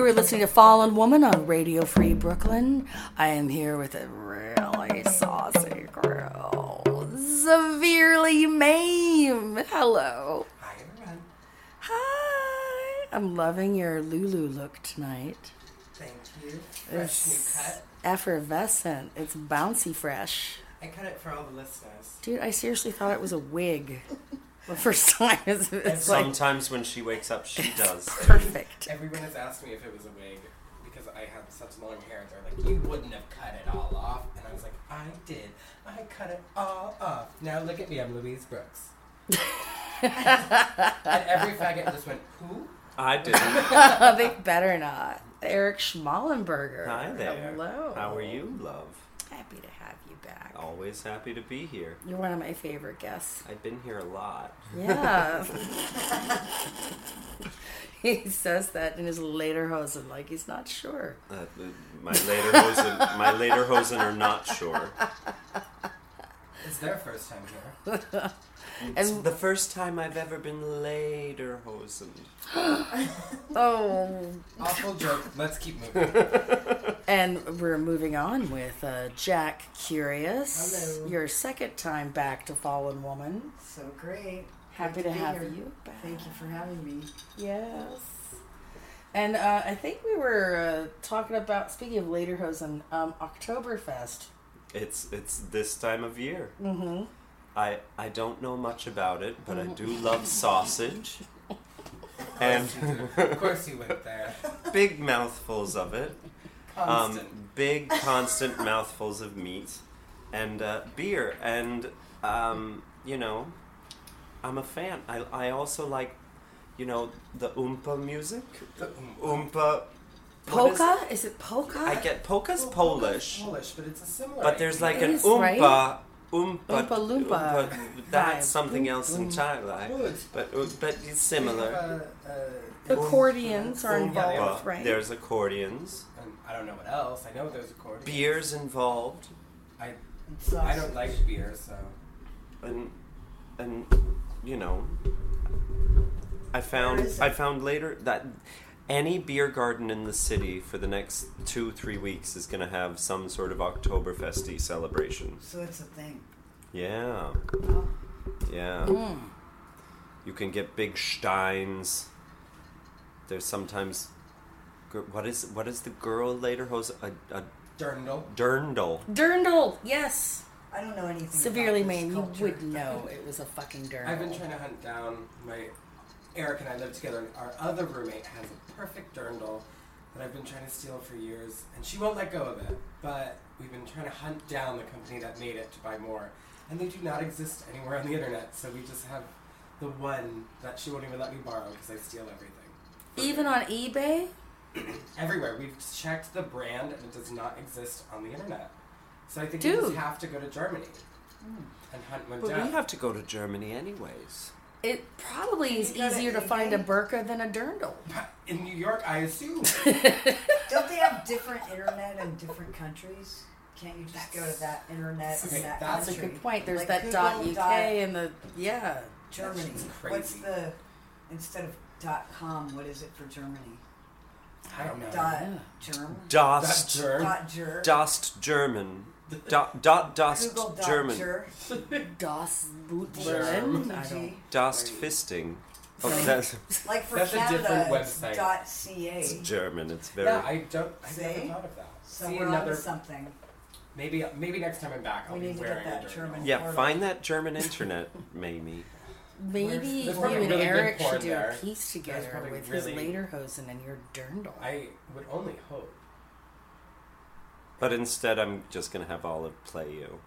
are listening to Fallen Woman on Radio Free Brooklyn. I am here with a really saucy girl, Severely Mame. Hello. Hi, everyone. Hi. I'm loving your Lulu look tonight. Thank you. Fresh new cut. Effervescent. It's bouncy fresh. I cut it for all the listeners. Dude, I seriously thought it was a wig. The first time it's like Sometimes when she wakes up, she does. perfect. Everyone has asked me if it was a wig because I have such long hair. They're like, you wouldn't have cut it all off. And I was like, I did. I cut it all off. Now look at me. I'm Louise Brooks. And every faggot just went, who? I didn't. They better not. Eric Schmallenberger. Hi there. Hello. How are you, love? Happy to have you back. Always happy to be here. You're one of my favorite guests. I've been here a lot. Yeah. He says that in his lederhosen like he's not sure. My lederhosen are not sure. It's their first time here. It's the first time I've ever been lederhosened. Oh. Awful joke. Let's keep moving. And we're moving on with Jack Curious. Hello. Your second time back to Fallen Woman. So great. Happy Great to be have here. you back. Thank you for having me. Yes. And I think we were talking about, speaking of lederhosen, Oktoberfest. It's this time of year. Mm-hmm. I don't know much about it, but I do love sausage. And Of course you went there. big mouthfuls of it. Constant. Big, constant mouthfuls of meat. And beer. And, you know, I'm a fan. I also like, you know, the Oompa music. The Oompa. Polka? Is it polka? I get polka's Polish, Polish, but it's a similar. but there's like It an is, right? Oompa Oompa Loompa that's vibe. something else Oom. entirely, but it's similar. Accordions are Yeah, involved, Oompa. right? There's accordions, I don't know what else. I know there's accordions. beers involved, I Sausage. don't like beer, so. and you know, I Where is it? found later that any beer garden in the city for the next 2-3 weeks is going to have some sort of Oktoberfesty celebration. So it's a thing. Yeah, Oh. yeah. Mm. You can get big steins. There's sometimes, what is the girl lederhosen? A Dirndl. dirndl. Dirndl, yes. I don't know anything. Severely about this Mame, you culture. would know it was a fucking dirndl. I've been trying to hunt down Eric and I live together, and our other roommate has a perfect dirndl that I've been trying to steal for years, and she won't let go of it. But we've been trying to hunt down the company that made it to buy more, and they do not exist anywhere on the internet. So we just have the one that she won't even let me borrow because I steal everything. Even on eBay? Everywhere. We've checked the brand, and it does not exist on the internet. So I think Dude. we just have to go to Germany and hunt one But down. we have to go to Germany anyways. It probably is You got easier it to find a eBay? burqa than a dirndl. In New York, I assume. Don't they have different internet in different countries? Can't you just go to that internet Okay, in that that's That's a country? good point. There's Like that Google .uk dot and the, yeah. Germany. That's What's crazy. the instead of .com? What is it for Germany? I don't know. Dot Yeah. Germ. Dost, That germ. Dot Ger. Dost German. Dost Google dot German. Ger. Das Boot Germ. Berlin. I don't. Dost fisting. Oh, Right. that's Like for That's a Canada, different it's website. .ca. it's German. It's very. Yeah, I never See? thought of that. So See we're another. onto something. Maybe next time I'm back, I'll We be need to get wearing that a dirndl. German. Yeah, find that German internet, Mamie. Maybe There's you probably and really good Eric porn should do there. a piece together probably with really- his lederhosen and your dirndl. I would only hope. But instead, I'm just gonna have Olive play you.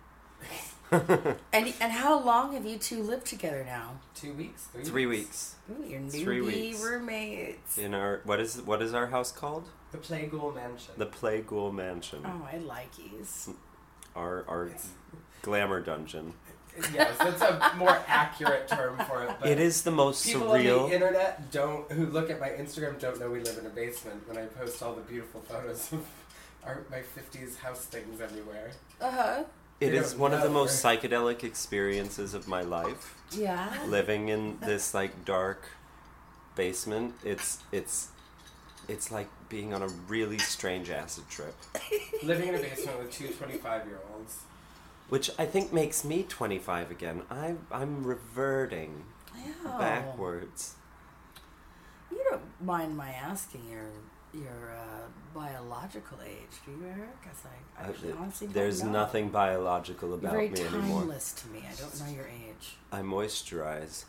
And how long have you two lived together now? 2 weeks? 3 weeks Ooh, you're 3 newbie weeks. roommates. in our what is our house called? The Playghoul Mansion. The Playghoul Mansion. Oh, I like these. Our It's- glamour dungeon. Yes, that's a more accurate term for it. But It is the most people on the surreal. internet who look at my Instagram don't know we live in a basement when I post all the beautiful photos of my 50s house things everywhere. Uh-huh. It They is don't one of the know, most psychedelic experiences of my life. Yeah. Living in this like dark basement. It's it's like being on a really strange acid trip. Living in a basement with two 25-year-olds. Which I think makes me 25 again. I'm reverting Ew. backwards. You don't mind my asking your biological age, do you, Eric? Because I actually honestly don't There's know. nothing biological You're about very me anymore. timeless to me. I don't know your age. I moisturize.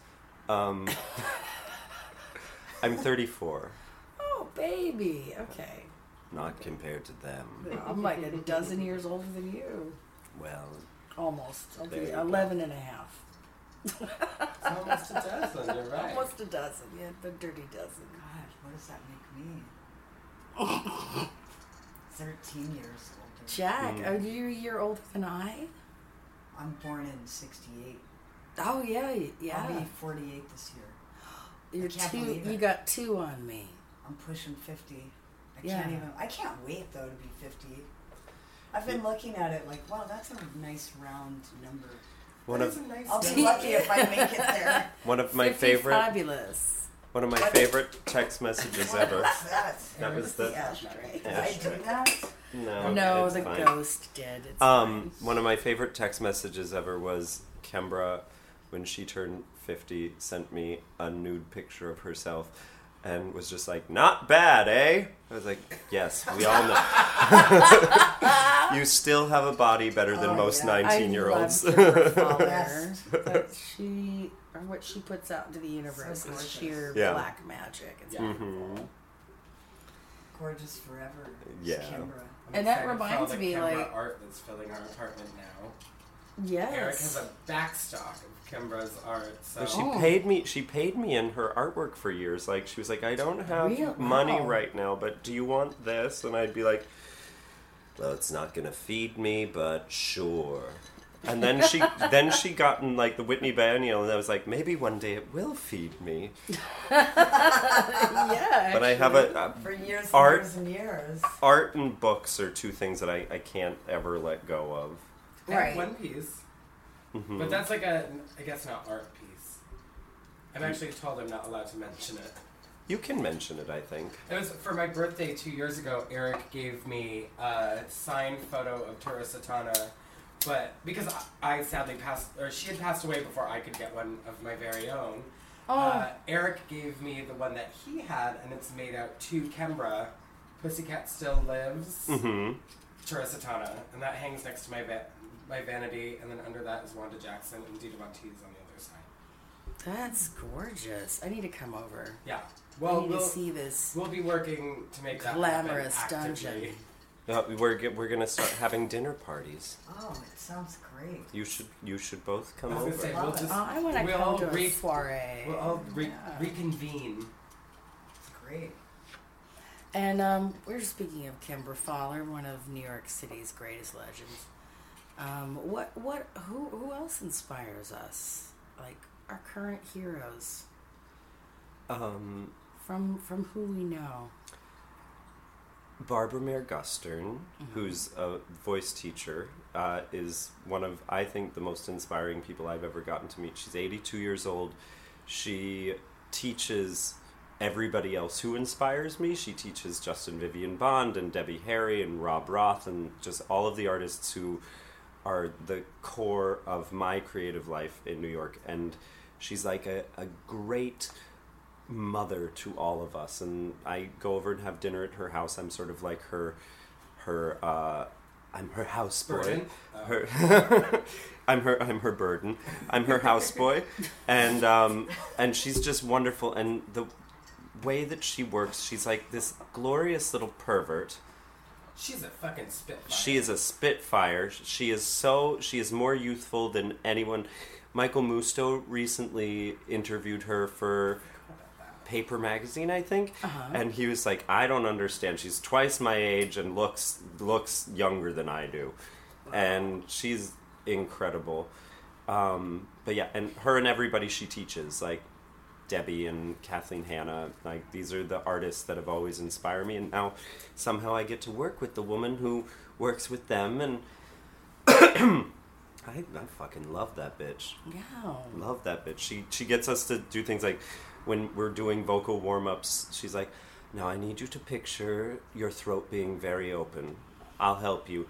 I'm 34. Oh, baby. Okay. Not compared to them. I'm like a dozen years older than you. Well, Almost. I'll There be you go. 11 and a half. It's almost a dozen, you're right. Almost a dozen. Yeah, the dirty dozen. God, what does that make me? 13 years older. Jack, are you a year older than I? I'm born in 68. Oh, yeah. Yeah. I'll be 48 this year. You're can't two. believe You it. got 2 on me. I'm pushing 50. Yeah. I can't wait though to be 50. I've been looking at it like, wow, that's a nice round number. one That is of a nice I'll be number. lucky if I make it there. one of my 50 favorite Fabulous. one of my favorite text messages ever. What's that? That was the ashtray. Did I do that? no. No, it's the fine. ghost did. It's fine. One of my favorite text messages ever was Kembra, when she turned 50, sent me a nude picture of herself and was just like, "Not bad, eh?" I was like, "Yes, we all know." You still have a body better than Oh, most yeah. 19-year-olds. I love Kimber Fowler. Yes. That she, or what she puts out into the universe So is gorgeous. sheer Yeah. black magic. It's Yeah. beautiful. Gorgeous forever. Yeah. Kimbra. I'm And that excited for all reminds the me, Kimbra like- art that's filling our apartment now. Yes. Eric has a backstock of Kimbra's art, so But she Oh. paid me in her artwork for years. Like, she was like, "I don't have Real- money wow. right now, but do you want this?" And I'd be like, "Well, it's not gonna feed me, but sure." And then she got in like the Whitney Biennial, and I was like, maybe one day it will feed me. Yeah. But I have a For years and Art- years and years. art and books are two things that I can't ever let go of. I have Right. one piece. Mhm. But that's like I guess not art piece. I'm actually told I'm not allowed to mention it. You can mention it, I think. It was for my birthday 2 years ago. Eric gave me a signed photo of Tura Satana, but because I sadly passed, or she had passed away before I could get one of my very own. Oh. Eric gave me the one that he had, and it's made out to Kembra. Pussycat Still Lives, Mm-hmm. Tura Satana, and that hangs next to my my vanity, and then under that is Wanda Jackson and Dita Von Teese on the other side. That's gorgeous. I need to come over. Yeah. I Well, need to see this. we'll be working to make that Glamorous happen actively. dungeon. We're gonna start having dinner parties. Oh, it sounds great. You should both come I was over. gonna say Love we'll it. just I want to we'll come all to a re- soiree. we'll all Yeah. reconvene. It's great. And we're speaking of Kimber Fowler, one of New York City's greatest legends. Who else inspires us? Like our current heroes from who we know. Barbara Mayer Gustern, who's a voice teacher, is one of, I think, the most inspiring people I've ever gotten to meet. She's 82 years old. She teaches everybody else who inspires me. She teaches Justin Vivian Bond and Debbie Harry and Rob Roth and just all of the artists who are the core of my creative life in New York. And she's like a great mother to all of us, and I go over and have dinner at her house. I'm sort of like her I'm her houseboy. Burden? Her I'm her burden. I'm her houseboy, and she's just wonderful. And the way that she works, she's like this glorious little pervert. She's a fucking spitfire. She is a spitfire. She is more youthful than anyone. Michael Musto recently interviewed her for Paper Magazine, I think, and he was like, "I don't understand. She's twice my age and looks younger than I do," and she's incredible. But yeah, and her and everybody she teaches, like Debbie and Kathleen Hanna, like these are the artists that have always inspired me, and now somehow I get to work with the woman who works with them, and I fucking love that bitch. Yeah. Love that bitch. She gets us to do things like when we're doing vocal warm-ups, she's like, Now I need you to picture your throat being very open. I'll help you.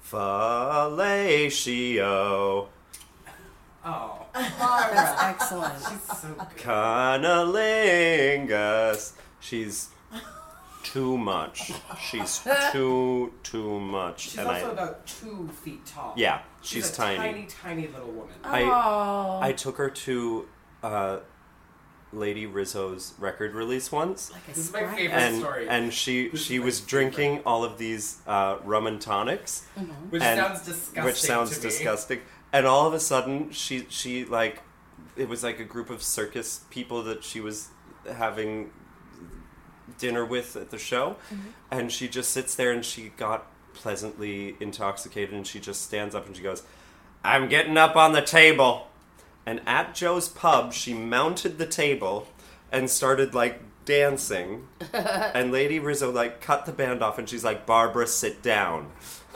Fellatio. Oh, That's Barbara. excellent. She's so good. Cunnilingus. She's too much. She's too much. She's And also about 2 feet tall. yeah, She's she's a tiny. tiny little woman. Oh, I took her to Lady Rizzo's record release once. like a This is my sprite. favorite story. And This she is was my favorite. drinking all of these rum and tonics, Which and- sounds disgusting. which sounds to me. disgusting. And all of a sudden, she like, it was like a group of circus people that she was having dinner with at the show, and she just sits there and she got pleasantly intoxicated, and she just stands up and she goes, "I'm getting up on the table." And at Joe's pub, she mounted the table and started like dancing. And Lady Rizzo like cut the band off, and she's like, "Barbara, sit down."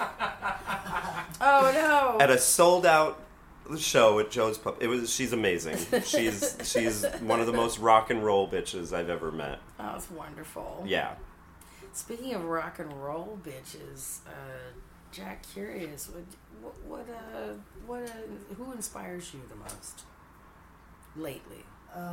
Oh no! At a sold out show at Joe's pub. She's amazing. She's one of the most rock and roll bitches I've ever met. That was wonderful. Yeah. Speaking of rock and roll bitches, Jack, curious, who inspires you the most lately?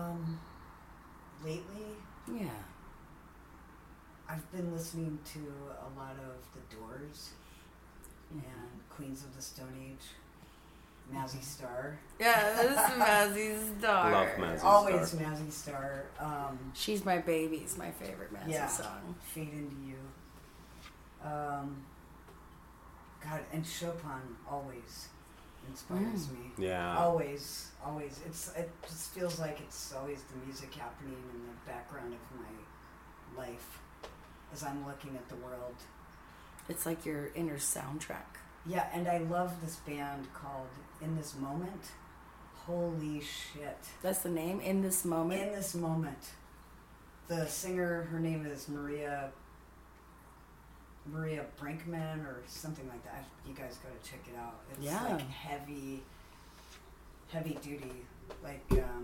Lately, Yeah. I've been listening to a lot of The Doors and Queens of the Stone Age, Mazzy Star. Yeah, this is Mazzy Star. Love Mazzy. Always Star. Mazzy Star. She's my baby. It's my favorite Mazzy Yeah. song. Fade Into You. God, and Chopin always inspires me. Yeah. Always. It just feels like it's always the music happening in the background of my life as I'm looking at the world. It's like your inner soundtrack. Yeah, and I love this band called In This Moment. Holy shit. That's the name, In This Moment. In This Moment. The singer, her name is Maria Brinkman or something like that. You guys gotta check it out. It's Yeah. like heavy duty. Like,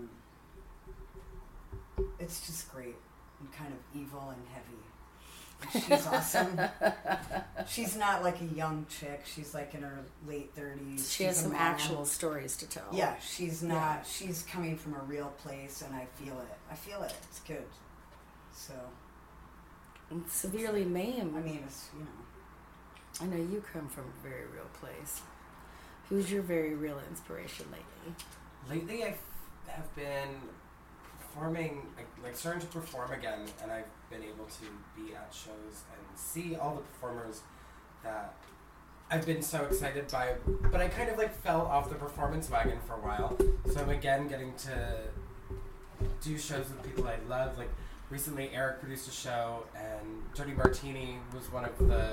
it's just great and kind of evil and heavy. And she's awesome. She's not like a young chick. She's like in her late 30s. She has She's a some mom. actual stories to tell. Yeah, she's not. Yeah. She's coming from a real place, and I feel it. It's good. So, And Severely Maimed. I mean, it's, I know you come from a very real place. Who's your very real inspiration lately? Lately, I have been performing, like starting to perform again, and I've been able to be at shows and see all the performers that I've been so excited by. But I kind of like fell off the performance wagon for a while, so I'm again getting to do shows with people I love. Like recently, Eric produced a show, and Jody Martini was one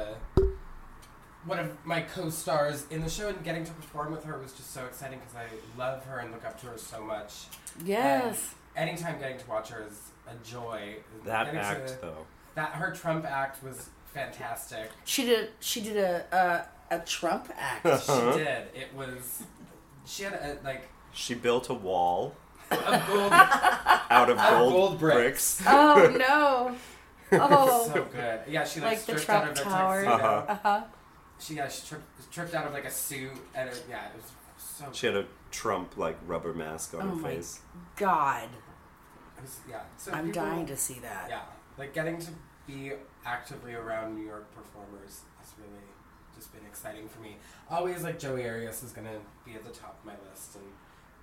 of my co-stars in the show, and getting to perform with her was just so exciting because I love her and look up to her so much. Yes. Anytime getting to watch her is a joy. That Getting act, though. her Trump act was fantastic. She did a Trump act. She did. It was. She had She built a wall a gold. out of gold bricks. Oh no. Oh. So good. Yeah, she Like the stripped Trump out of a Tower. tuxedo. Uh-huh. She stripped out of like a suit, and it was so. She had a Trump like rubber mask on Oh her my face. God. It was, yeah. So I'm people- dying to see that. Yeah, like getting to be actively around New York performers has really just been exciting for me. Always like Joey Arias is gonna be at the top of my list, and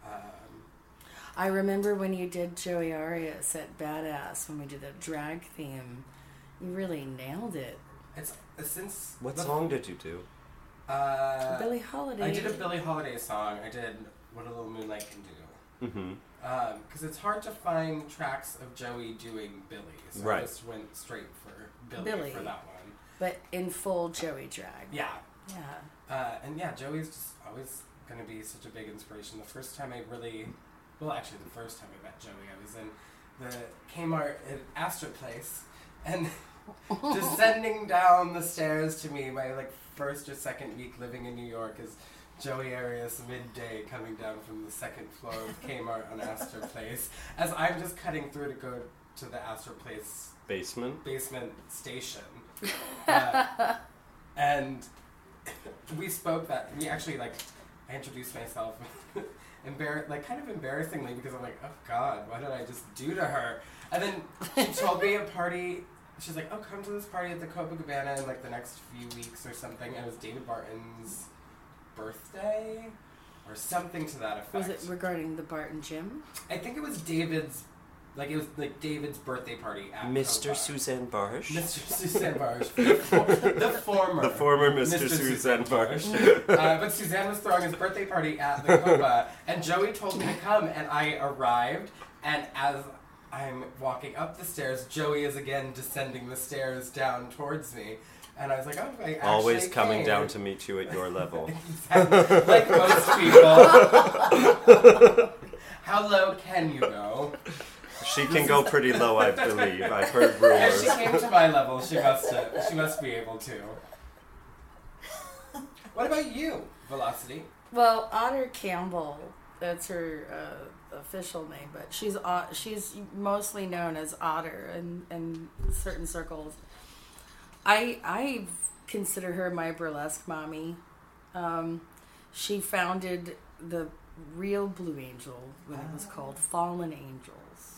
I remember when you did Joey Arias at Badass, when we did the drag theme. You really nailed it. it's since What the- song did you do? Billie Holiday. I did a Billie Holiday song. I did What a Little Moonlight Can Do. Mm-hmm. Because it's hard to find tracks of Joey doing Billy, so I Right. just went straight for Billy Billy. for that one. But in full Joey drag. Yeah, Yeah. and yeah, Joey's just always going to be such a big inspiration. The first time I really, well, actually, the first time I met Joey, I was in the Kmart at Astor Place, and descending down the stairs to me, my like first or second week living in New York, is Joey Arias midday coming down from the second floor of Kmart on Astor Place, as I'm just cutting through to go to the Astor Place basement station. And we spoke that, we actually, like, I introduced myself, kind of embarrassingly, because I'm like, oh God, what did I just do to her? And then she told me a party, she's like, oh, come to this party at the Copacabana in, like, the next few weeks or something, and it was David Barton's birthday, or something to that effect. Was it regarding the Barton gym? I think it was David's birthday party at Mr. Copa. Suzanne Barge. Mr. Suzanne Barge. The former Mr. Suzanne Barge. But Suzanne was throwing his birthday party at the Copa, and Joey told me to come, and I arrived, and as I'm walking up the stairs, Joey is again descending the stairs down towards me. And I was like, oh, I actually Always coming came. down to meet you at your level. Exactly. Like most people. How low can you go? She can go pretty low, I believe. I've heard If rumors. she came to my level, she must be able to. What about you, Velocity? Well, Otter Campbell, that's her official name, but she's mostly known as Otter in certain circles. I consider her my burlesque mommy. She founded the real Blue Angel when it was called Fallen Angels.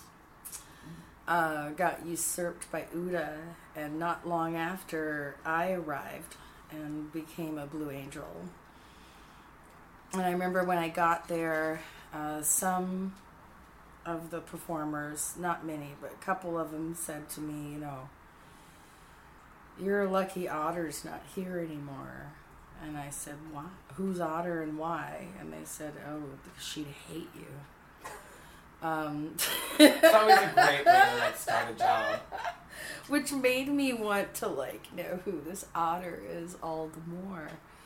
Got usurped by Uda, and not long after I arrived and became a Blue Angel. And I remember when I got there, some of the performers, not many, but a couple of them said to me, you're lucky Otter's not here anymore. And I said, why? Who's Otter and why? And they said, oh, because she'd hate you. It's always a great way to start a job. Which made me want to know who this Otter is all the more.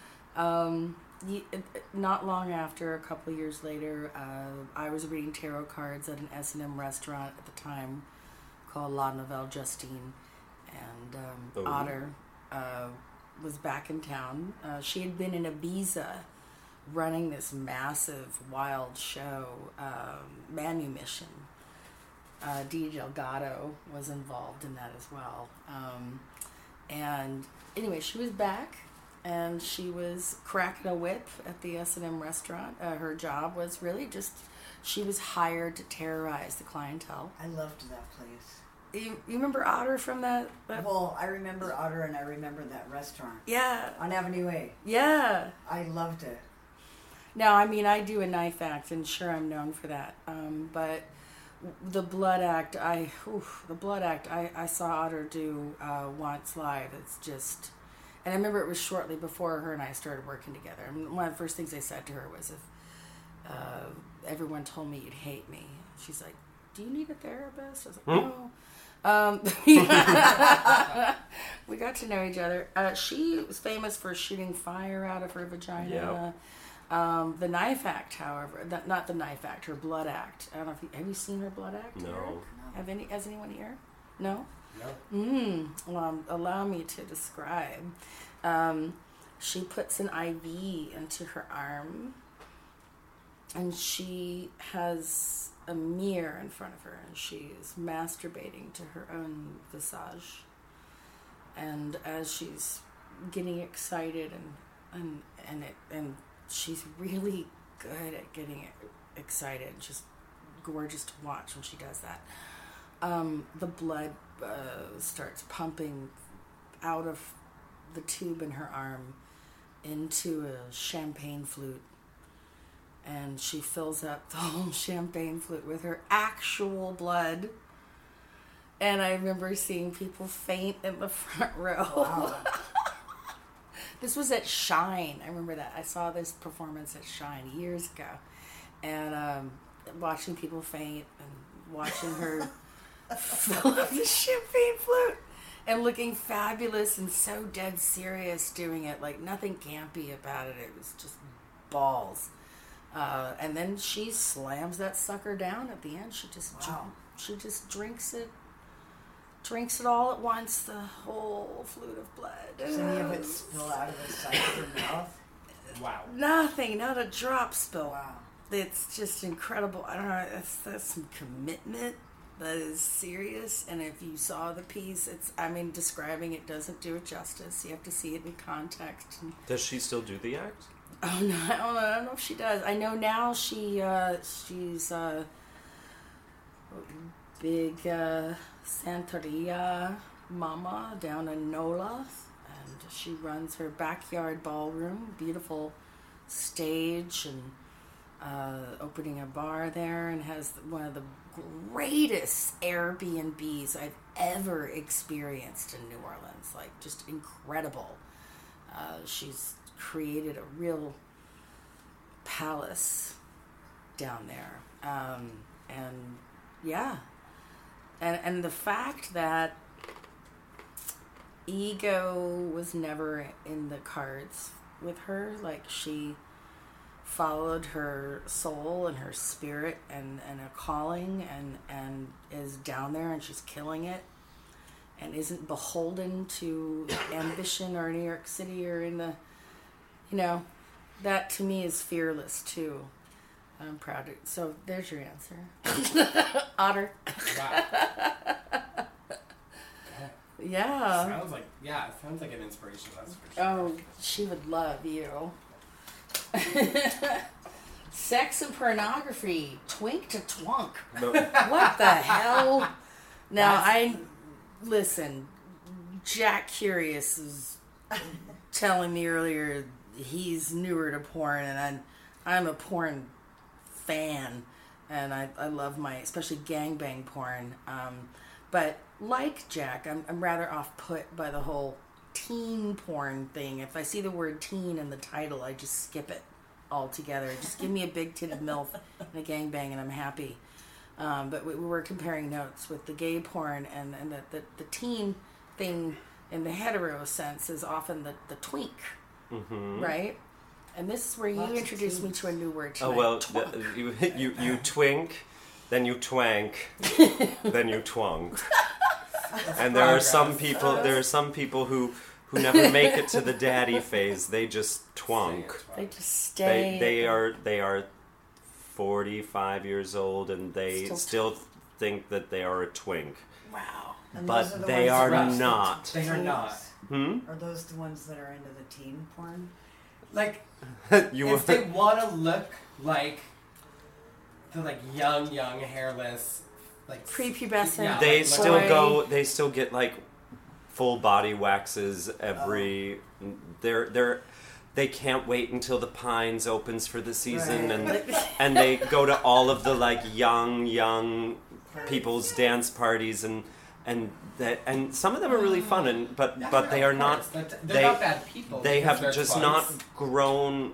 Not long after, a couple of years later, I was reading tarot cards at an S&M restaurant at the time called La Nouvelle Justine, and Otter was back in town. She had been in Ibiza running this massive wild show, Manumission. Dee Delgado was involved in that as well. And anyway, she was back, and she was cracking a whip at the S&M restaurant. Her job was really she was hired to terrorize the clientele. I loved that place. You remember Otter from that? Well, I remember Otter, and I remember that restaurant. Yeah. On Avenue A. Yeah. I loved it. Now, I mean, I do a knife act, and sure, I'm known for that. But the Blood Act, I saw Otter do once live. It's just, and I remember it was shortly before her and I started working together. And one of the first things I said to her was, if everyone told me you'd hate me, she's like, do you need a therapist? I was like, no. We got to know each other. She was famous for shooting fire out of her vagina. Yep. The Knife Act, however, not the Knife Act, her Blood Act. I don't know if have you seen her Blood Act? No. Has anyone here? No? No. Well, allow me to describe. She puts an IV into her arm, and she has a mirror in front of her, and she is masturbating to her own visage. And as she's getting excited and she's really good at getting excited, just gorgeous to watch when she does that. The blood starts pumping out of the tube in her arm into a champagne flute. And she fills up the whole champagne flute with her actual blood. And I remember seeing people faint in the front row. Wow. This was at Shine. I remember that. I saw this performance at Shine years ago. And watching people faint and watching her fill up the champagne flute. And looking fabulous and so dead serious doing it. Like nothing campy about it. It was just balls. And then she slams that sucker down at the end. She just drinks it all at once, the whole flute of blood. Does any of it spill out of the side of her mouth? Wow. Nothing, not a drop spill. Wow. It's just incredible. I don't know, that's some commitment That is serious, and if you saw the piece, describing it doesn't do it justice. You have to see it in context. Does she still do the act? Oh no, I don't know if she does. I know now she's big Santeria mama down in NOLA, and she runs her backyard ballroom, beautiful stage, and opening a bar there, and has one of the greatest Airbnbs I've ever experienced in New Orleans. Like, just incredible. She's created a real palace down there. And yeah. And the fact that ego was never in the cards with her, like, she followed her soul and her spirit and a calling and is down there and she's killing it and isn't beholden to ambition or New York City or in the, that to me is fearless too. I'm proud of. So there's your answer. Otter. Wow. Yeah. Sounds like an inspiration, that's for sure. Oh, she would love you. Sex and pornography, twink to twunk. No. What the hell? Now, listen, Jack Curious is telling me earlier he's newer to porn, and I'm a porn fan, and I love especially gangbang porn. But like Jack, I'm rather off-put by the whole teen porn thing. If I see the word teen in the title, I just skip it altogether. Just give me a big-titted MILF and a gangbang, and I'm happy. But we were comparing notes with the gay porn, and the teen thing in the hetero sense is often the twink, right? And this is where you introduced me to a new word tonight. Oh, well, you twink, then you twank, then you twunk. And there are some people who never make it to the daddy phase. They just twunk. They just stay. They are 45 years old and they still think that they are a twink. Wow. And But they are not. They are not. Are those the ones that are into the teen porn? Like, You if they want to look like the young, hairless, like prepubescent. Yeah, they like- still boy. go. They still get like full body waxes every. They can't wait until the Pines opens for the season, Right. and they go to all of the young people's dance parties and some of them are really fun but they are not. They're not bad people. They because have they're just twunks. not grown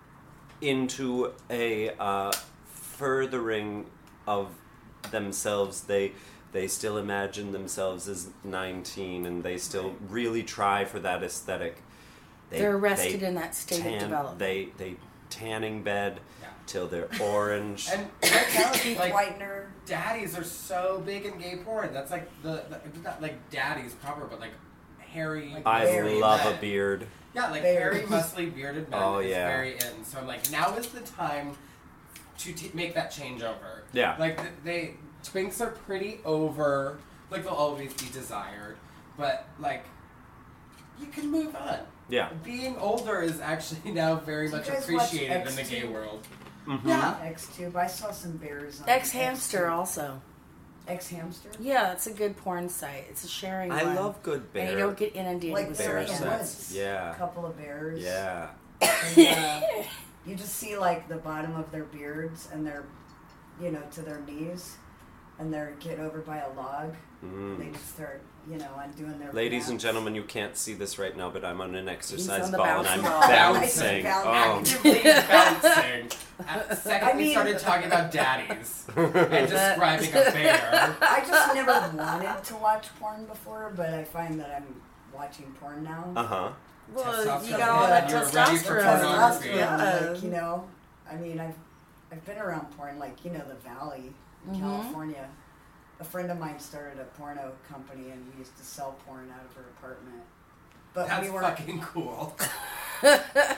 into a furthering of themselves. They still imagine themselves as 19, and they still really try for that aesthetic. They're arrested in that state of development. They tanning bed till they're orange. And right now, Teeth like, whitener. daddies are so big in gay porn. That's like it's not like daddies proper, but like hairy. I Very love men. a beard. Yeah, like Very. hairy, muscly, bearded men. Oh, is yeah. very in. So I'm like, now is the time to make that changeover. Yeah. Like twinks are pretty over. Like they'll always be desired, but like you can move on. Yeah. Being older is actually now very Do you much guys appreciated watch in the gay X2? world. Mm-hmm. Yeah. X-Tube. I saw some bears on X-Hamster X-Tube. also. X-Hamster? Yeah, it's a good porn site. It's a sharing I one. love good bear. And you don't get inundated Like with bear Bear spam. sex. Woods. Yeah. A couple of bears. Yeah. And, you just see like the bottom of their beards and they're, to their knees, and they're get over by a log. They just start, undoing their. Ladies and pants. gentlemen, you can't see this right now, but I'm on an exercise on the ball and I'm bouncing ball. bouncing. Bouncing. Oh. Actively bouncing. Second, I we mean- started talking about daddies and describing a bear. I just never wanted to watch porn before, but I find that I'm watching porn now. Uh-huh. Well, you Testosterone. got all that You're ready for testosterone. pornography. Yeah. Like, I mean, I've been around porn, like, the Valley in California. A friend of mine started a porno company, and we used to sell porn out of her apartment. But That's we were fucking cool.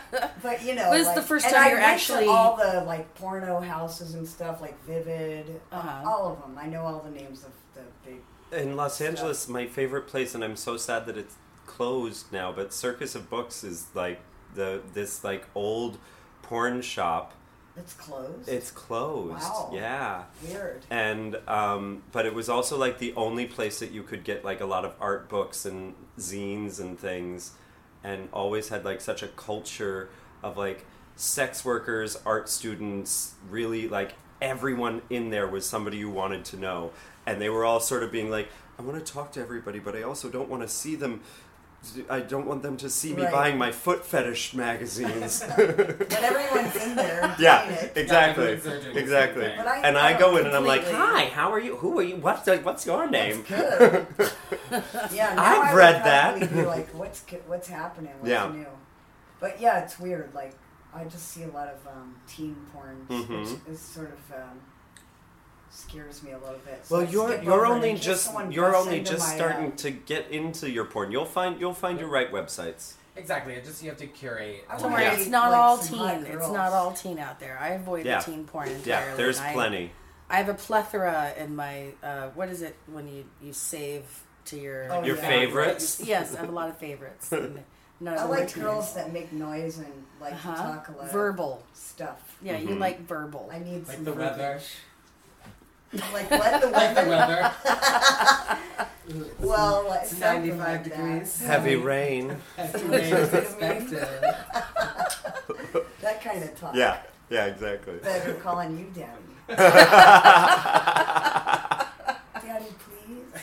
But you know, Was like, the first and time I you're went actually to all the like porno houses and stuff, like Vivid, Uh-huh. all of them. I know all the names of the big. In Los stuff. Angeles, my favorite place, and I'm so sad that it's closed now, but Circus of Books is like this like old porn shop. It's closed. It's closed. Wow. Yeah. Weird. And but it was also like the only place that you could get like a lot of art books and zines and things, and always had like such a culture of like sex workers, art students, really like everyone in there was somebody you wanted to know. And they were all sort of being like, I want to talk to everybody, but I also don't want to see them. I don't want them to see me Right. buying my foot fetish magazines. But everyone's in there. Yeah, doing it. exactly, everyone's there doing the same exactly. thing. But I And I know go in and I'm like, completely. "Hi, how are you? Who are you? What's your name?" Good. Yeah, now I've I read would that. probably be like, what's happening? What's Yeah. new? But yeah, it's weird. Like, I just see a lot of teen porn, Mhm. which is sort of scares me a little bit. So Well, I you're skip over it only in case just someone you're busts only into just my, starting to get into your porn. You'll find your right websites. Exactly. It just you have to curate. I Don't wanna worry, Yeah. it's not like all some teen. hot It's girls. not all teen out there. I avoid Yeah. the teen porn entirely. Yeah, there's and plenty. I have a plethora in my. What is it when you save to your Oh, Your yeah. favorites? Yes, I have a lot of favorites. And none of I them are like teens. girls that make noise and like to talk a lot Verbal. of stuff. Yeah, you Mhm. like verbal. I need Like some the weather. verbiage. Like what? The Like the weather? weather. Well, like It's something 95 like degrees. That. Heavy rain. Heavy rain is expected. That kind of talk. Yeah, exactly. Better calling you daddy. Daddy, please.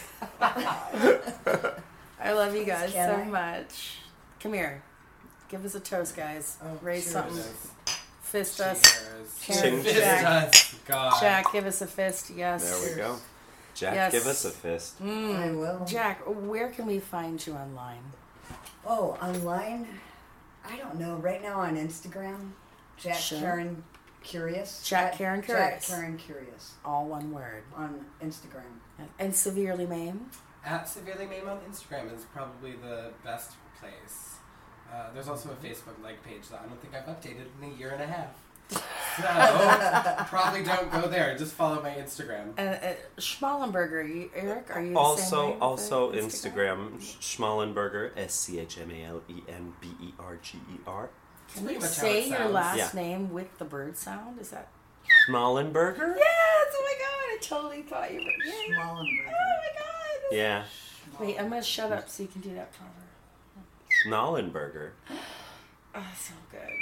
I love you guys Can so I? much. Come here. Give us a toast, guys. Oh, Raise cheers. something. Fist us. Cheers. Ching, Fist Jack. us. God. Jack, give us a fist. Yes. There we go. Jack, Yes. give us a fist. I will. Jack, where can we find you online? Oh, online? I don't know. Right now on Instagram, Jack Sure. Karen Curious. Jack At Karen Jack Curious. Karen Curious All one word. on Instagram. And severely maimed? At Severely Maimed on Instagram is probably the best place. There's also a Facebook like page that I don't think I've updated in a year and a half. So probably don't go there. Just follow my Instagram. Schmallenberger, Eric, are you the same way with Also the Instagram, Schmallenberger, SCHMALENBERGER. Can pretty you much how say it your sounds. last Yeah. name with the bird sound? Is that? Schmallenberger? Yes! Oh my god! I totally thought you were. Yeah. Schmallenberger. Oh my god! Yeah, Wait, I'm gonna shut up so you can do that proper. Schnallenberger. Oh, so good.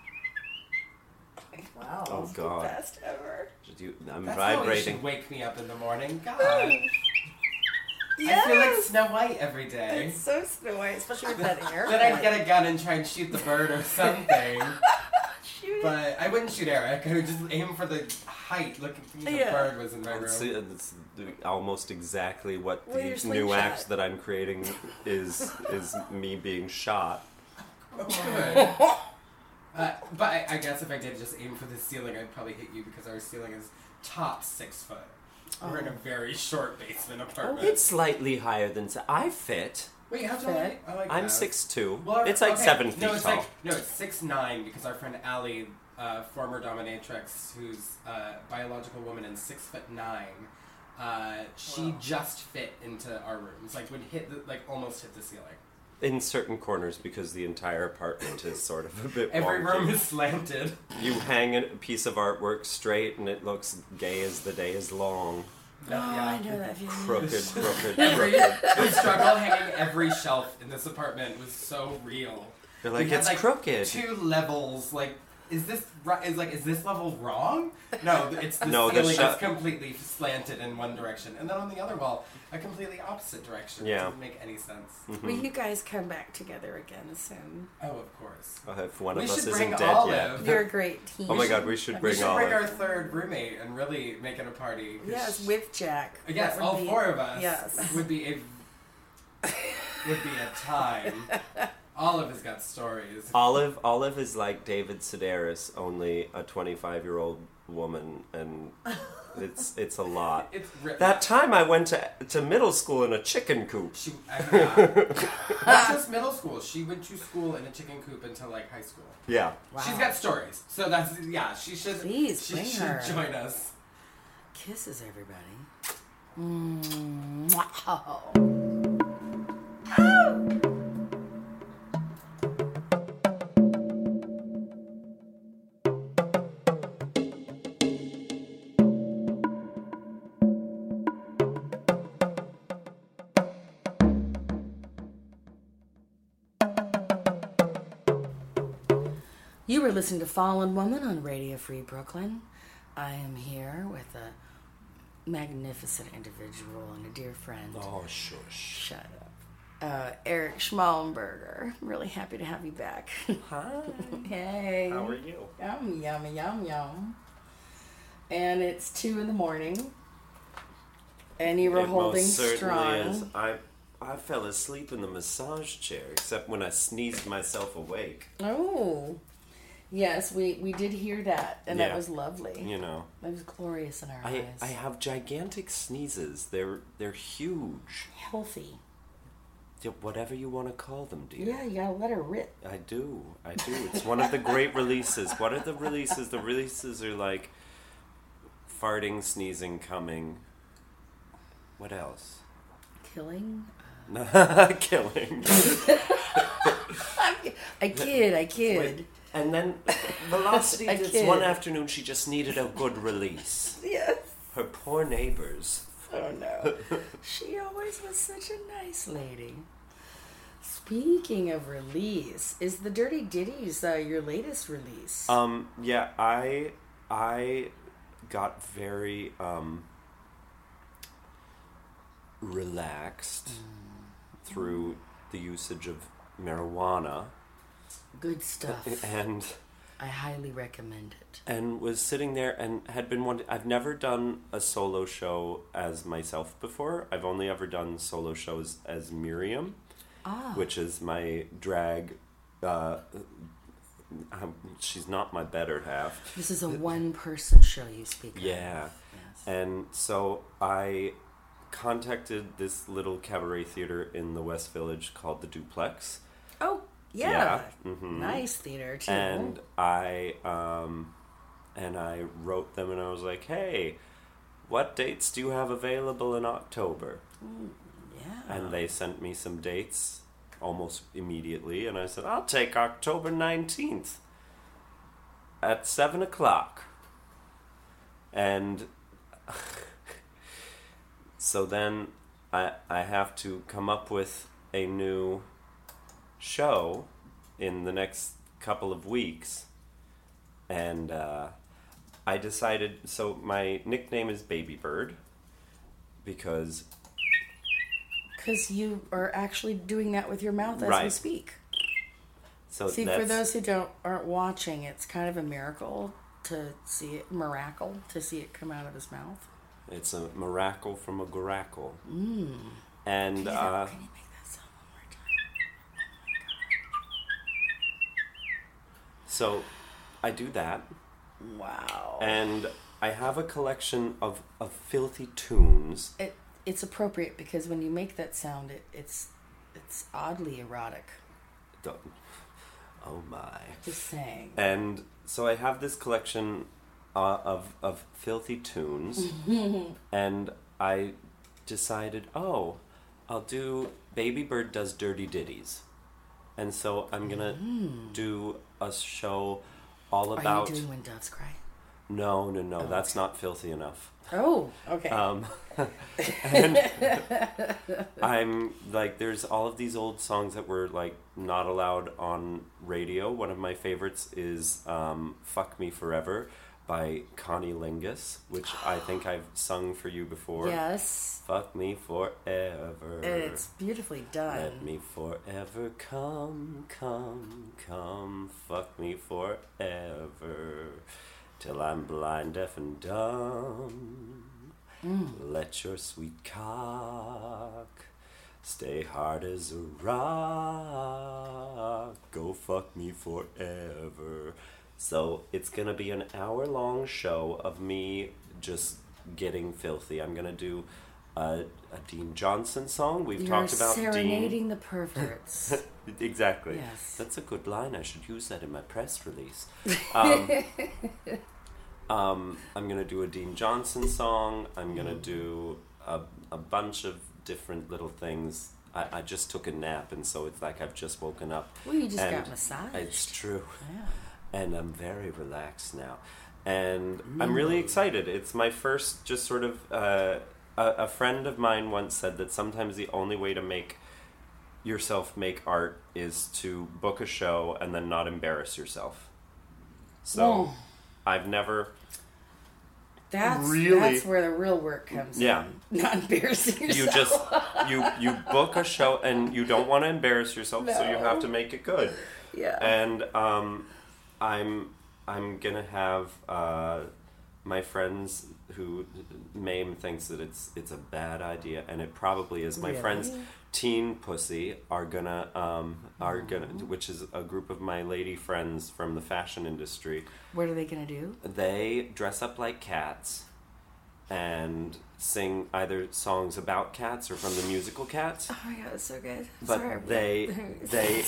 Wow. Oh, It's God. The best ever. I'm That's how you vibrating. should wake me up in the morning. God. Yes! I feel like Snow White every day. It's so Snow White, especially with that hair. Then I'd get a gun and try and shoot the bird or something. Shoot it. But I wouldn't shoot Eric. I would just aim for the height, looking for the Yeah. bird was in my room. It's almost exactly what Well, your the new slingshot. act that I'm creating is me being shot. Good. But I guess if I did just aim for the ceiling, I'd probably hit you because our ceiling is top 6 foot. We're in a very short basement apartment. It's slightly higher than I fit. Wait, how tall are you? Fit. I like I'm that. 6'2". Well, It's like okay, 7 feet no, it's tall. It's 6'9", because our friend Allie, former dominatrix, who's a biological woman and 6'9", she just fit into our rooms. Like would hit almost hit the ceiling. In certain corners, because the entire apartment is sort of a bit Every wonky. room is slanted. You hang a piece of artwork straight, and it looks gay as the day is long. Oh, I know that feeling. Crooked. The struggle hanging every shelf in this apartment was so real. They're like, We had, it's crooked. 2 levels. Like, is this level wrong? No, it's the No, the ceiling shelf- is completely slanted in one direction, and then on the other wall, a completely opposite direction. Yeah. It doesn't make any sense. Will you guys come back together again soon? Oh, of course. If one We of us should isn't bring dead Olive. yet. You're a great team. Oh my god, we should We bring should Olive. bring our 3rd roommate and really make it a party. 'cause Yes, she- with Jack. Yes, That would all be- 4 of us. Yes. Would be a time. Olive has got stories. Olive is like David Sedaris, only a 25-year-old woman, and it's a lot. It's that time I went to middle school in a chicken coop. Not just middle school. She went to school in a chicken coop until like high school. Yeah. Wow. She's got stories. So that's she should Please she bring should her. join us. Kisses, everybody. Wow. You were listening to Fallen Woman on Radio Free Brooklyn. I am here with a magnificent individual and a dear friend. Oh, shush. Shut up. Eric Schmallenberger. I'm really happy to have you back. Hi. Hey. How are you? Yum, yum, yum, yum. And it's 2 a.m. And you were It holding most certainly strong. is. I fell asleep in the massage chair, except when I sneezed myself awake. Oh. Yes, we did hear that, and that Yeah. was lovely. You know. It was glorious in our I eyes. have gigantic sneezes. They're huge. Healthy. Yeah, whatever you want to call them, dear. Yeah, you gotta let her rip. I do. It's one of the great releases. What are the releases? The releases are like farting, sneezing, coming. What else? Killing? Killing. I kid. Wait, and then Velocity A did kid. one afternoon, she just needed a good release. Yes. Her poor neighbors. Oh no. She always was such a nice lady. Speaking of release, is the Dirty Ditties your latest release? Yeah, I got very relaxed through the usage of marijuana Good stuff. and I highly recommend it. and was sitting there and had been wanting. I've never done a solo show as myself before. I've only ever done solo shows as Miriam, which is my drag. She's not my better half. This is a one-person show you speak of. Yeah. Yes. And so I contacted this little cabaret theater in the West Village called the Duplex. Oh, yeah. Mhm. Nice theater, too. And I wrote them and I was like, hey, what dates do you have available in October? Yeah. And they sent me some dates almost immediately, and I said, I'll take October 19th at 7 o'clock. And so then I have to come up with a new show in the next couple of weeks. And I decided, so my nickname is Baby Bird because you are actually doing that with your mouth as we Right. speak. so See, that's, for those who aren't watching, it's kind of a miracle to see it come out of his mouth. it's a miracle from a goracle. Mm. And Can you make that sound one more time? so I do that, Wow. and I have a collection of filthy tunes. It's appropriate because when you make that sound, it's oddly erotic. Oh my. Just saying. And so I have this collection of filthy tunes, and I decided, I'll do Baby Bird does Dirty Ditties. And so I'm gonna do a show all about... Are you doing When Doves Cry? No, that's not filthy enough. Oh, okay. And I'm like, there's all of these old songs that were like not allowed on radio. One of my favorites is Fuck Me Forever by Connie Lingus, which I think I've sung for you before. Yes. Fuck me forever. It's beautifully done. Let me forever come. Fuck me forever. Till I'm blind, deaf, and dumb. Let your sweet cock Stay hard as a rock. Go fuck me forever. So it's going to be an hour-long show of me just getting filthy. I'm going to do a Dean Johnson song. We've talked about serenading the perverts. Exactly. Yes. That's a good line. I should use that in my press release. I'm going to do a Dean Johnson song. I'm going to do a bunch of different little things. I just took a nap, and so it's like I've just woken up. Well, you just got massaged. It's true. Yeah. And I'm very relaxed now. And I'm really excited. It's my first just sort of... a friend of mine once said that sometimes the only way to make yourself make art is to book a show and then not embarrass yourself. So I've never... That's where the real work comes in. Not embarrassing yourself. You book a show and you don't want to embarrass yourself, so you have to make it good. Yeah. And I'm gonna have my friends who Mame thinks that it's a bad idea, and it probably is. My friends Teen Pussy are gonna which is a group of my lady friends from the fashion industry. What are they gonna do? They dress up like cats and sing either songs about cats or from the musical Cats. Oh my god, it's so good. But Sorry, they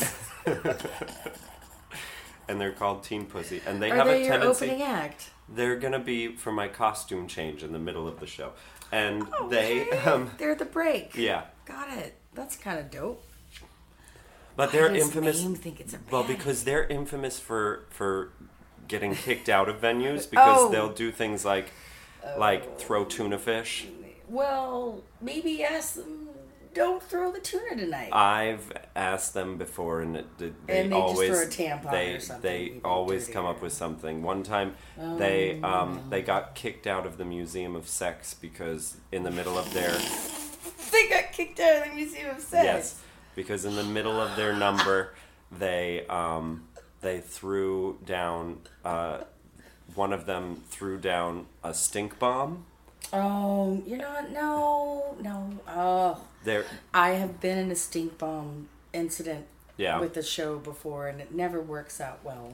and they're called Teen Pussy, and they are have they a your tendency. opening act? They're gonna be for my costume change in the middle of the show, and Okay. They're the break. Yeah. Got it. That's kind of dope. But Why they're does infamous. Mame think it's a bad Well, because they're infamous for getting kicked out of venues because they'll do things like throw tuna fish. Well, maybe ask them. Don't throw the tuna tonight. I've asked them before, and they and they always just throw a tampon or something. they even always dirtier. come up with something. One time, they got kicked out of the Museum of Sex because in the middle of their They got kicked out of the Museum of Sex. yes, because in the middle of their number, they threw down one of them threw down a stink bomb. Oh, you know what? No. Oh. I have been in a stink bomb incident with the show before, and it never works out well.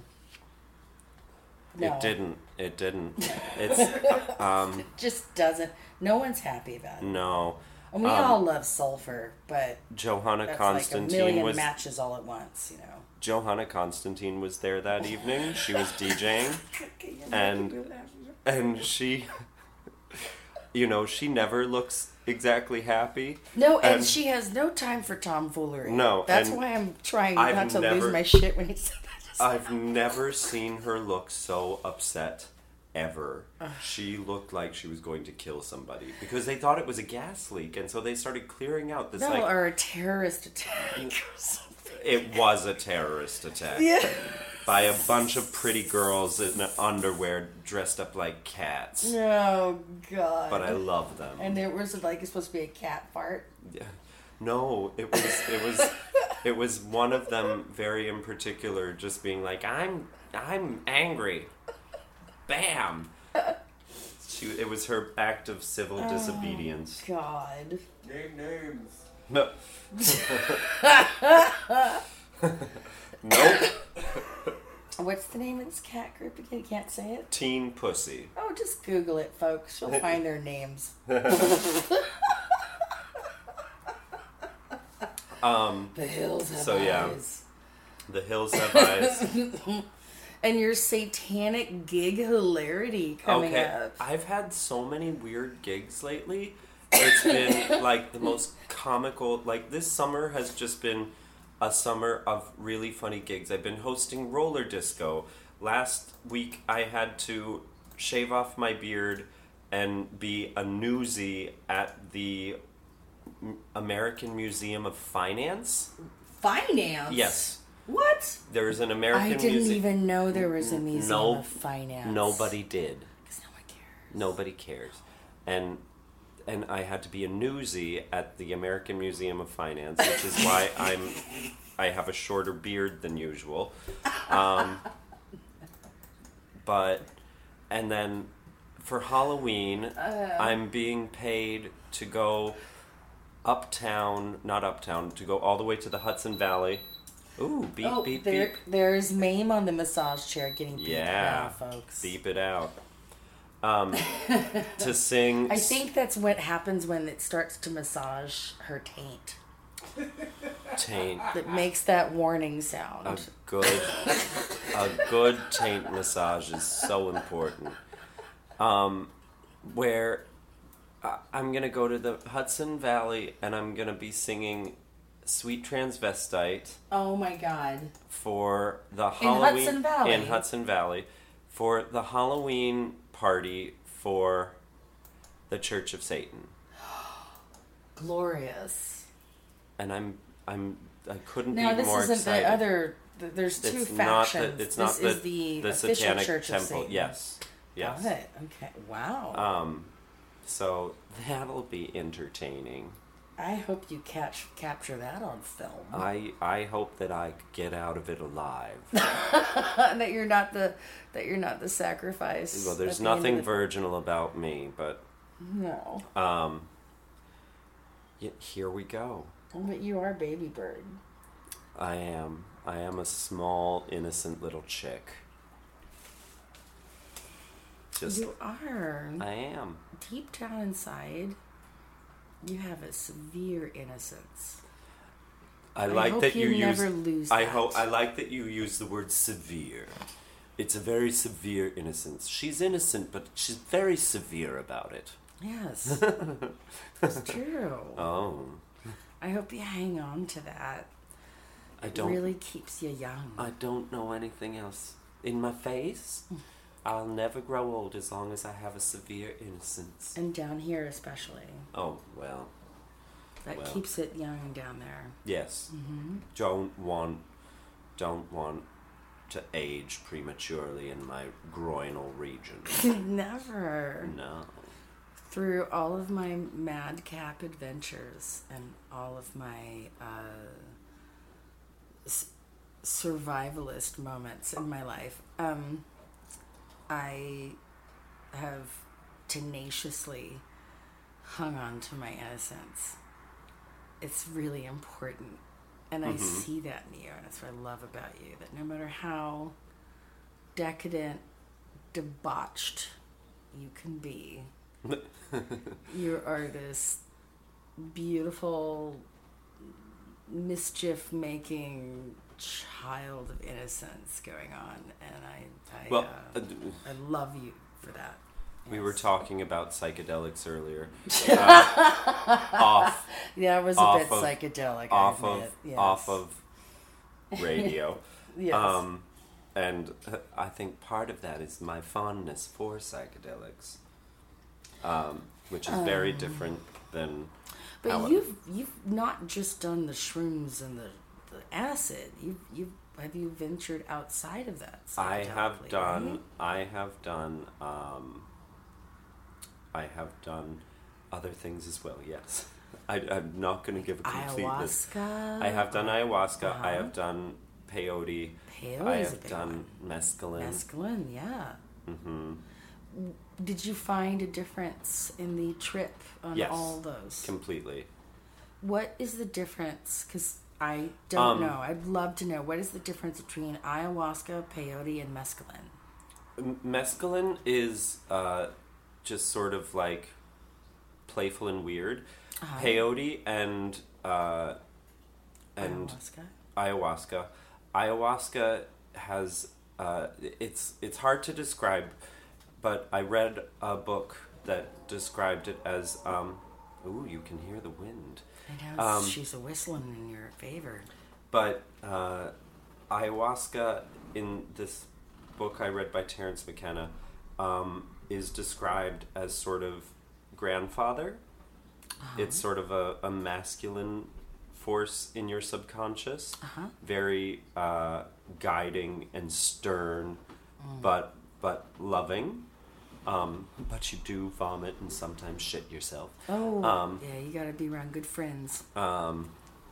No. It didn't. It's it just doesn't. No one's happy about it. no. And we all love sulfur, but Johanna that's Constantine like a million was matches all at once, you know. Johanna Constantine was there that evening. She was DJing, Okay, and she, she never looks exactly happy. no, and she has no time for tomfoolery. No, that's and why I'm trying I've not to never- lose my shit when he said that. I've never seen her look so upset ever. She looked like she was going to kill somebody because they thought it was a gas leak, and so they started clearing out this or a terrorist attack or something. It was a terrorist attack. Yeah. By a bunch of pretty girls in underwear dressed up like cats. Oh God. But I love them. And there was it's supposed to be a cat fart. Yeah. No, it was one of them very in particular just being like, I'm angry. Bam. It was her act of civil disobedience. God. Name names. No. Nope. What's the name of this cat group again? You can't say it? Teen Pussy. Oh, just Google it, folks. You'll find their names. The hills have eyes. The hills have eyes. And your satanic gig hilarity coming up. I've had so many weird gigs lately. It's been like the most comical. Like this summer has just been a summer of really funny gigs. I've been hosting roller disco. Last week I had to shave off my beard and be a newsie at the American Museum of Finance. Finance? Yes. What? There is an American I didn't museum. even know there was a museum of finance. Nobody did. Because no one cares. Nobody cares. And I had to be a newsie at the American Museum of Finance, which is why I have a shorter beard than usual. And then for Halloween, I'm being paid to go not uptown, to go all the way to the Hudson Valley. Ooh, beep, beep, beep. There's Mame on the massage chair getting beeped now, folks. Beep it out. To sing. I think that's what happens when it starts to massage her taint. Taint. That makes that warning sound. A good taint massage is so important. Where I'm gonna go to the Hudson Valley and I'm gonna be singing "Sweet Transvestite." Oh my God! For the Halloween in Hudson Valley, for the Halloween party for the Church of Satan. Glorious. And I couldn't now, be more excited. Now, this isn't the other. There's two factions. It's not the official Satanic Church Temple. of Satan. Yes. Got it. Okay. Wow. So that'll be entertaining. I hope you capture that on film. I hope that I get out of it alive. that you're not the sacrifice. Well, there's nothing virginal about me, but no. Here we go. But you are Baby Bird. I am a small, innocent little chick. You are. I am. Deep down inside, you have a severe innocence. I like that you never lose that. I like that you use the word severe. It's a very severe innocence. She's innocent, but she's very severe about it. Yes. It's true. Oh. I hope you hang on to that. It really keeps you young. I don't know anything else. In my face, I'll never grow old as long as I have a severe innocence. And down here especially. Oh, well. That keeps it young down there. Yes. Mm-hmm. Don't want to age prematurely in my groinal region. Never. No. Through all of my madcap adventures and all of my survivalist moments in my life, I have tenaciously hung on to my innocence. It's really important. And I see that in you, and that's what I love about you, that no matter how decadent, debauched you can be, you are this beautiful, mischief-making child of innocence going on, and I love you for that. We were talking about psychedelics earlier. Yeah, it was a bit psychedelic. Off of radio. Yes. And I think part of that is my fondness for psychedelics, which is very different than. But you've not just done the shrooms and the acid. Have you ventured outside of that? I have done other things as well. Yes, I'm not going to give a complete list. Ayahuasca. I have done ayahuasca. I have done peyote. I have done mescaline. Mescaline, yeah. Mm-hmm. Did you find a difference in the trip on all those? Completely. What is the difference? Because I don't know. I'd love to know. What is the difference between ayahuasca, peyote, and mescaline? Mescaline is just sort of like playful and weird. Peyote and ayahuasca. Ayahuasca has it's hard to describe, but I read a book that described it as ooh, you can hear the wind. I know, she's whistling in your favor. But ayahuasca, in this book I read by Terence McKenna, is described as sort of grandfather. It's sort of a masculine force in your subconscious, very guiding and stern, but loving. But you do vomit and sometimes shit yourself. Oh, yeah, you gotta be around good friends. And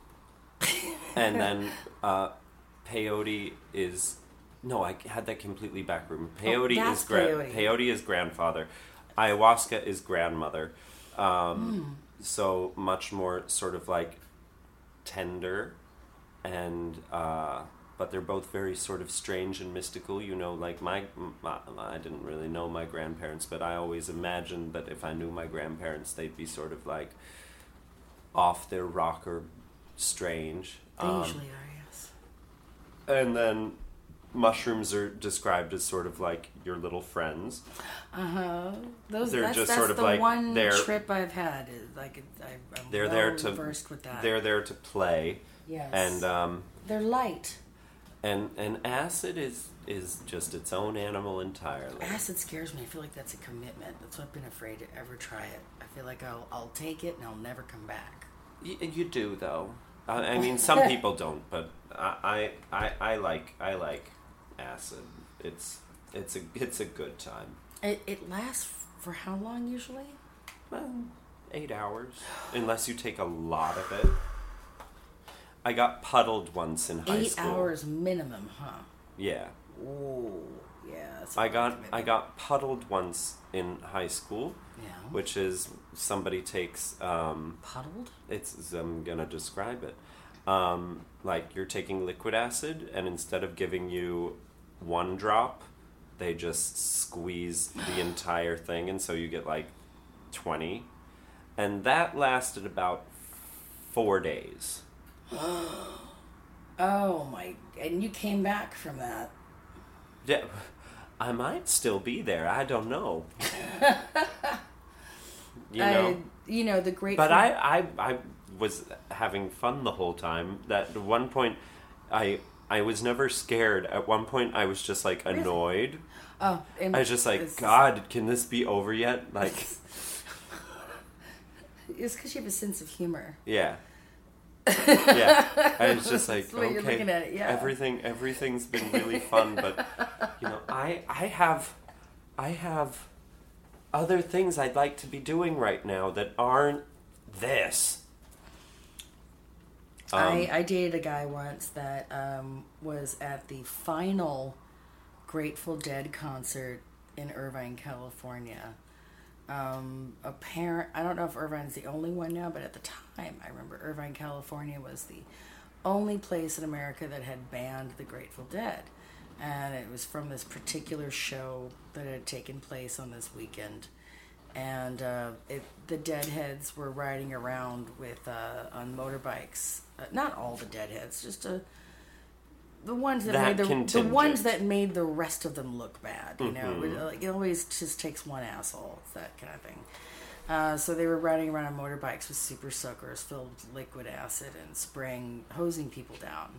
then peyote is... No, I had that completely backwards. Peyote is grandfather. Ayahuasca is grandmother. so much more sort of like tender, and but they're both very sort of strange and mystical. You know, like I didn't really know my grandparents, but I always imagined that if I knew my grandparents, they'd be sort of like off their rocker, strange. They usually are, yes. And then mushrooms are described as sort of like your little friends. That's just sort of the like one they're- they're I'm They're well there to versed with that. They're there to play. Yes. And they're light. and acid is just its own animal entirely. Acid scares me. I feel like that's a commitment. That's why I've been afraid to ever try it. I feel like I'll take it and I'll never come back. You do though. I mean, some people don't, but I like acid. It's a good time. It lasts for how long usually? Well, 8 hours, unless you take a lot of it. I got puddled once in high 8 school. 8 hours minimum, huh? Yeah. Oh, yeah. That's a I long got commitment. puddled once in high school, Yeah. which is somebody takes Puddled? I'm gonna describe it. Like you're taking liquid acid, and instead of giving you 1 drop, they just squeeze the entire thing, and so you get like 20. And that lasted about 4 days. Oh my! And you came back from that. Yeah, I might still be there. I don't know. You know. The great. But I was having fun the whole time. That at one point, I was never scared. At one point, I was just like annoyed. Oh, I was just like, God, can this be over yet? Like, it's because you have a sense of humor. yeah. Yeah, I was just like, That's the way you're okay, looking at it, yeah. everything's been really fun, but I have other things I'd like to be doing right now that aren't this. I dated a guy once that was at the final Grateful Dead concert in Irvine, California. I don't know if Irvine's the only one now, but at the time, I remember Irvine, California was the only place in America that had banned the Grateful Dead. And it was from this particular show that had taken place on this weekend. And the Deadheads were riding around with on motorbikes. Not all the Deadheads, just the ones that made the rest of them look bad. You know, it always just takes one asshole. It's that kind of thing. So they were riding around on motorbikes with super soakers filled with liquid acid and hosing people down.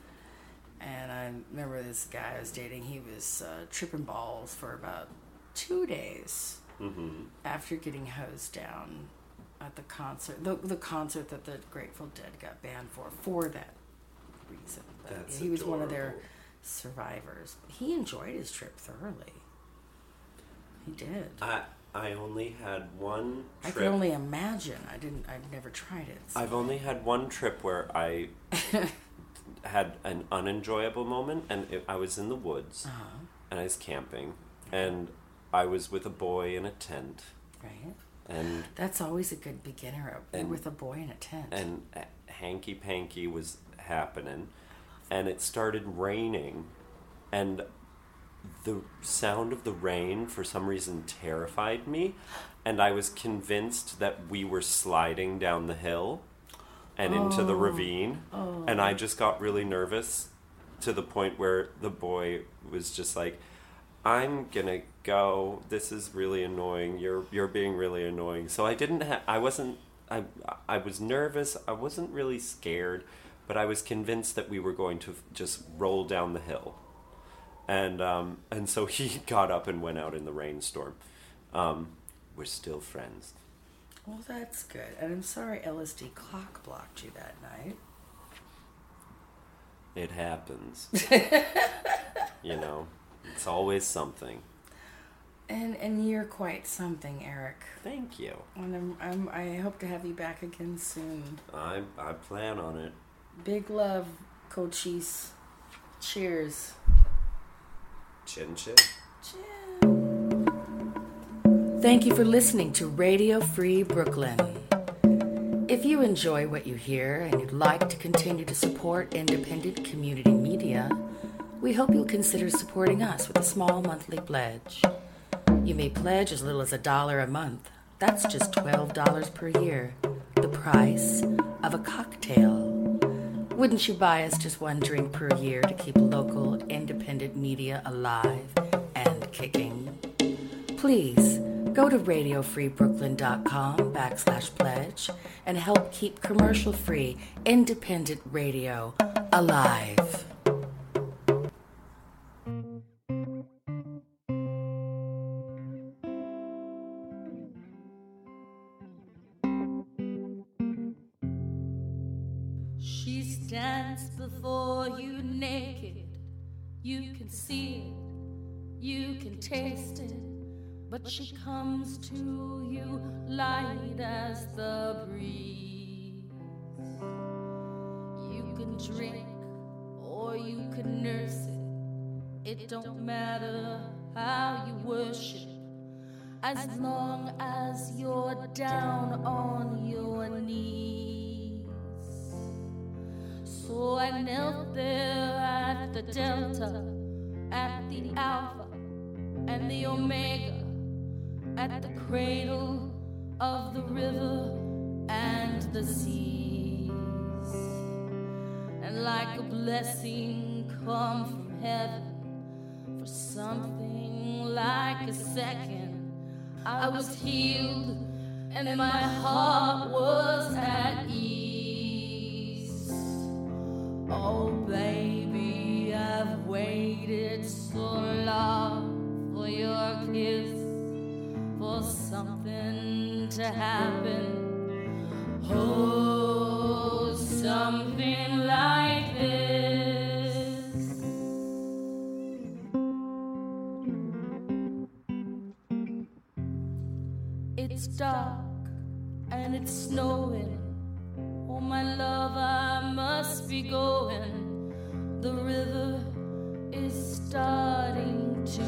And I remember this guy I was dating. He was tripping balls for about 2 days after getting hosed down at the concert. The concert that the Grateful Dead got banned for that reason. That's he was one of their adorable. survivors. He enjoyed his trip thoroughly. He did. I only had one trip. I could only imagine. I've never tried it. So. I've only had one trip where I had an unenjoyable moment, and I was in the woods, and I was camping, and I was with a boy in a tent. Right. And that's always a good beginner. With a boy in a tent. And hanky panky was happening, and it started raining, and the sound of the rain for some reason terrified me, and I was convinced that we were sliding down the hill and into the ravine, and I just got really nervous to the point where the boy was just like, I'm gonna go, this is really annoying, you're being really annoying. So I was nervous, I wasn't really scared, but I was convinced that we were going to just roll down the hill. And so he got up and went out in the rainstorm. We're still friends. Well, that's good. And I'm sorry LSD clock blocked you that night. It happens. It's always something. And you're quite something, Eric. Thank you. And I hope to have you back again soon. I plan on it. Big love, Cochise. Cheers. Chin chin. Thank you for listening to Radio Free Brooklyn. If you enjoy what you hear and you'd like to continue to support independent community media, we hope you'll consider supporting us with a small monthly pledge. You may pledge as little as $1 a month. That's just $12 per year, the price of a cocktail. Wouldn't you buy us just one drink per year to keep local independent media alive and kicking? Please go to radiofreebrooklyn.com/pledge and help keep commercial-free independent radio alive. She stands before you naked. You can see it, you can taste it, but she comes to you light as the breeze. You can drink or you can nurse it. It don't matter how you worship, as long as you're down on your knees. So I knelt there at the Delta, at the Alpha and the Omega, at the cradle of the river and the seas. And like a blessing come from heaven, for something like a second, I was healed and my heart was at ease. Oh baby, I've waited so long for your kiss, for something to happen. Oh, something like this. It's dark and it's snowing. Oh my love, I must be going. The river is starting to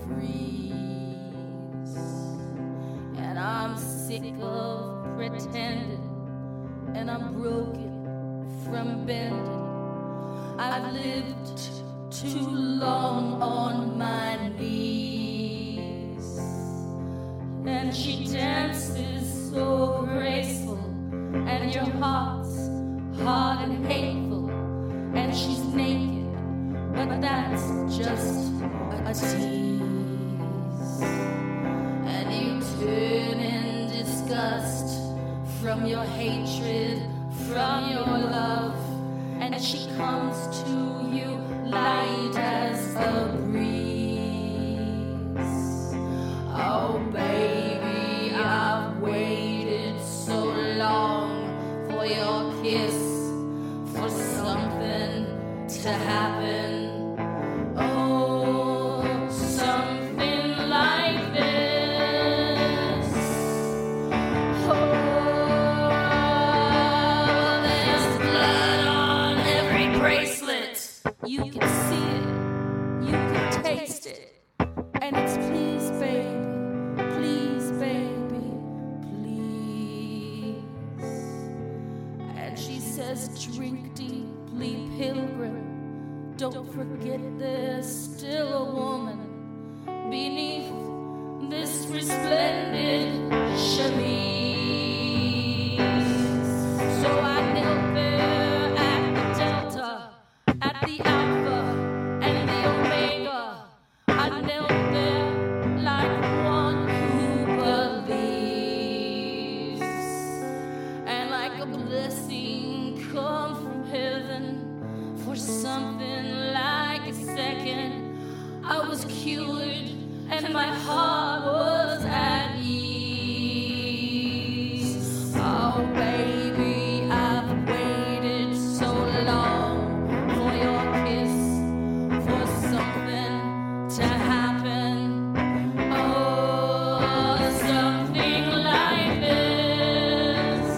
freeze, and I'm sick of pretending, and I'm broken from bending. I've lived too long on my knees, and she dances so graceful, and your heart's hard and hateful, and she's naked, but that's just a tease. And you turn in disgust from your hatred, from your love, and she comes to you light as the breeze. Oh baby, I've waited so long for your kiss, for something to happen. Oh, something like this. Oh, there's blood on every bracelet. You can see it, you can taste it, and it's please, baby, please, baby, please. And she says, drink deeply, pilgrim. Don't forget there's still a woman beneath this resplendent chemise. So I knelt there at the Delta, at the Alpha and the Omega. I knelt there like one who believes, and like a blessing come from heaven, for something like a second, I was cured and my heart was at ease. Oh baby, I've waited so long for your kiss, for something to happen. Oh, something like this.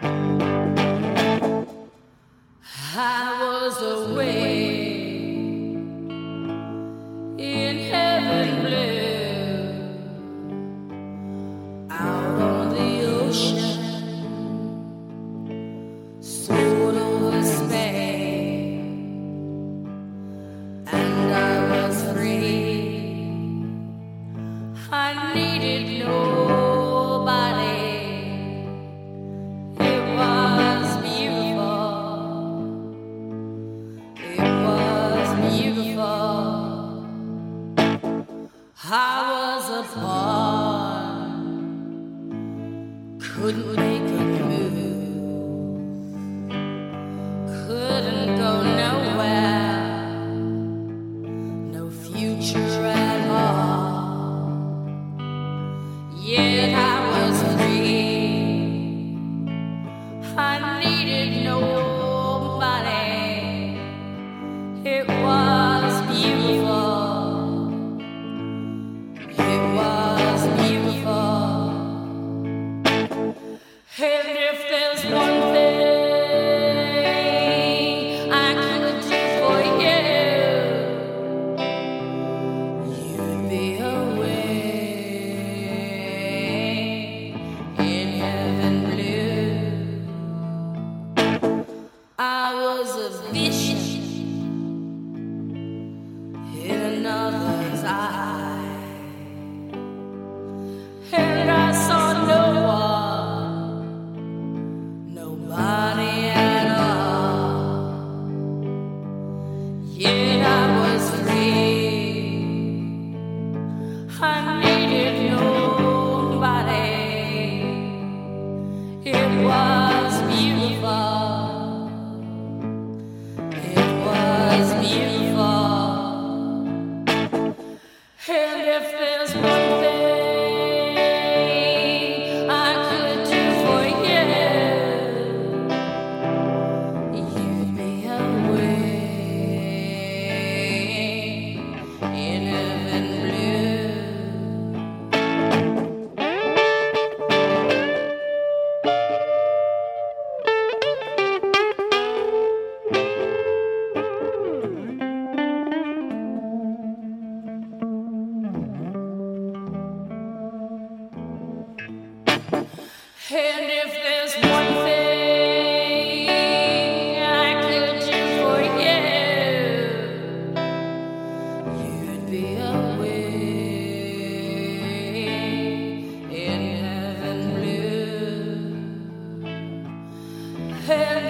I was away in heaven blue, out on the ocean, soared over Spain, and I was free. I needed nobody. It was beautiful. It was beautiful. I was a pawn, couldn't make a move, couldn't go nowhere, no future at all. Yet I was free. I needed nobody. It was beautiful. It was beautiful. And if there's one thing I could do for you, you'd be away in heaven blue. I was a vision in another's eye, and I saw no one, nobody at all. Yet I was free. I needed nobody. It was beautiful. It was beautiful. And if there's one thing I could do for you, you'd be away in heaven blue. And if there's one thing I could do for you, you'd be away in heaven blue. And